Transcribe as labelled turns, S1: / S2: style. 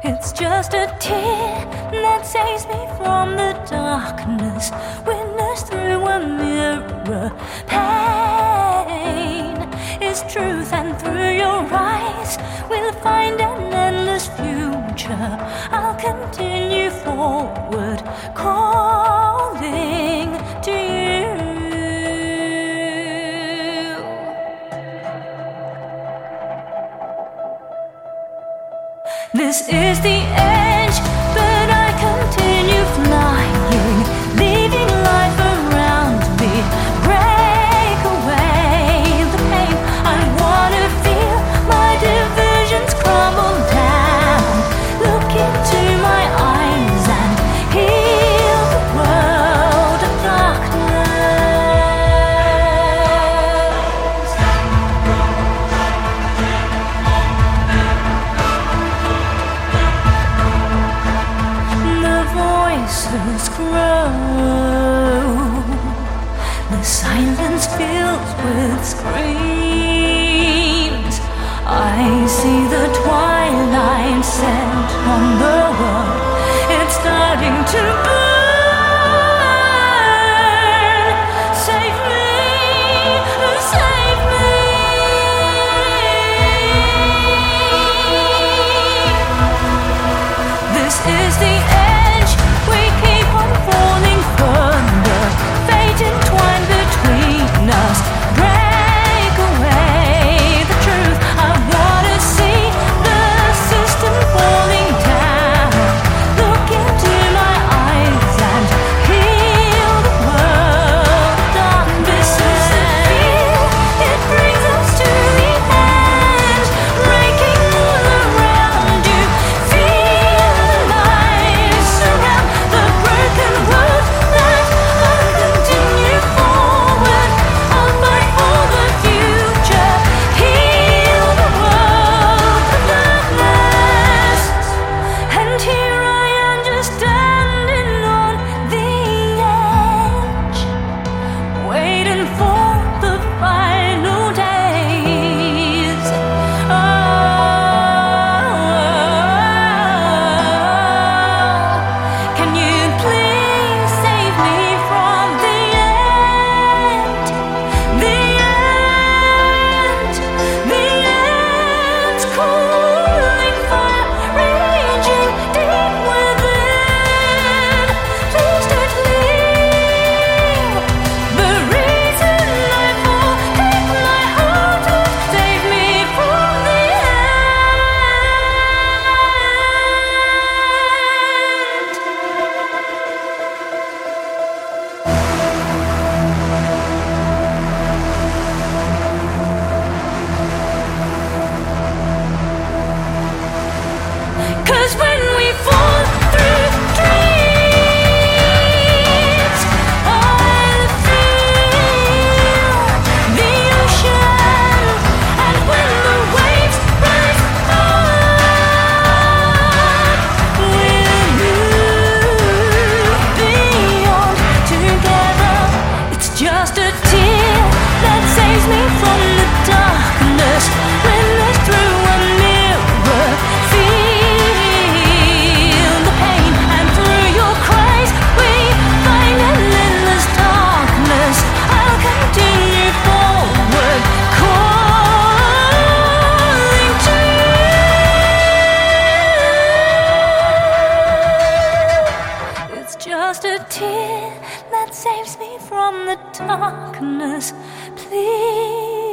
S1: It's just a tear that saves me from the darkness. Witness through a mirror. Pain is truth, and through your eyes we'll find an endless future. I'll continue forward, calling to you. This is the edge, but I continue flying, leaving life around me. Break away the pain. I wanna feel my divisions crumble down. Look into my eyes and heal the world of darkness. The voices grow, the silence fills with screams. I see the twilight set on the world. It's starting to burn. Save me, save me. This is the edge. We keep on falling further. Fate entwined between us. Break away the truth. I wanna see the system falling down. Look into my eyes and heal the world. Darkness is the fear. It brings us to the end. Breaking all around you. Feel the light surround the broken world. That I'll continue forward. I'll fight for the future. Heal the world of darkness. And here I am, just standing on the edge, waiting for the final days. Can you please save me from the end? The end, the end's cooling fire, raging deep within. Please don't leave. The reason I fall, take my heart and save me from the end. 'Cause when we fall through dreams, I'll feel the ocean, and when the waves rise up, we'll move beyond together. It's just a tear that saves me from the darkness. Witness through a mirror. Feel the pain, and through your cries we find an endless darkness. I'll continue forward, calling to you. It's just a tear that saves me from the darkness. Please.